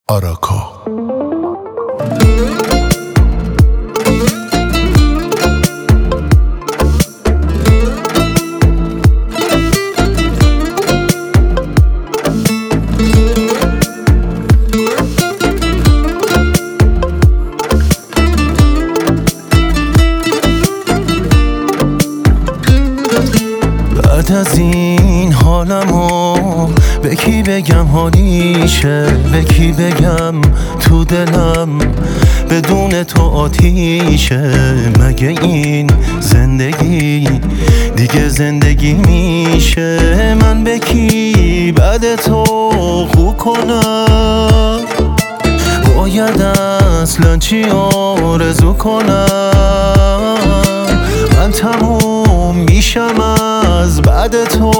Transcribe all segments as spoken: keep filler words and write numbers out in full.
آراکا. بعد از این حالمو به کی بگم حالیشه، به کی بگم تو دلم بدون تو آتیشه. مگه این زندگی دیگه زندگی میشه؟ من به کی بعد تو خو کنم؟ باید اصلا چی آرزو کنم؟ من تموم میشم از بعد تو،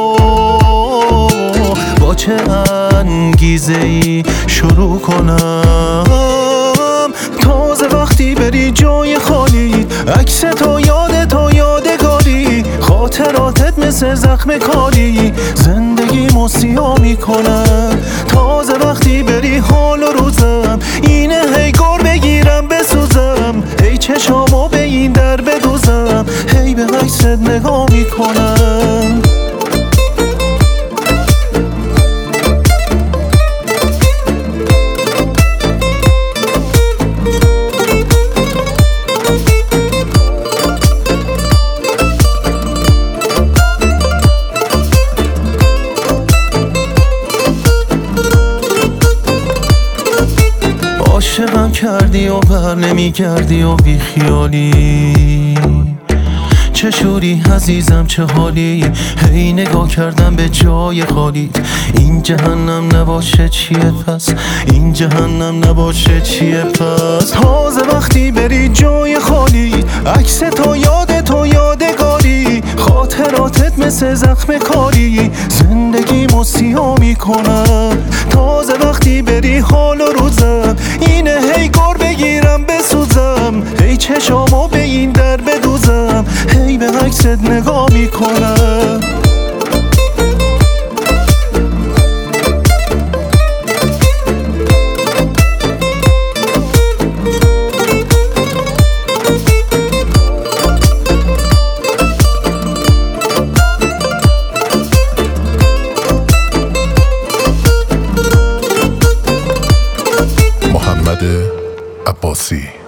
با چه انگیزه ای شروع کنم؟ تازه وقتی بری جای خالی، عکس تو یاد تو یادگاری، خاطراتت مثل زخم کاری زندگی سیاه میکنم. تازه وقتی بری حال و روزم اینه، هی گر بگیرم بسوزم، هی چشامو به این در بدوزم، هی به عکست نگاه میکنم. عاشقم کردی و بر نمی گردی و بی خیالی، چه شوری عزیزم چه حالی، هی نگاه کردم به جای خالی. این جهنم نباشه چیه پس، این جهنم نباشه چیه پس؟ تازه وقتی بری جای خالی، عکس تو یاد تو یادگاری، خاطراتت مثل زخم کاری زندگی سیاه میکنم. تازه وقتی بری حال و روزم اینه، هی گر بگیرم بسوزم، هی چشامو به این در بدوزم، هی به عکست نگاه میکنم. محمد عباسی.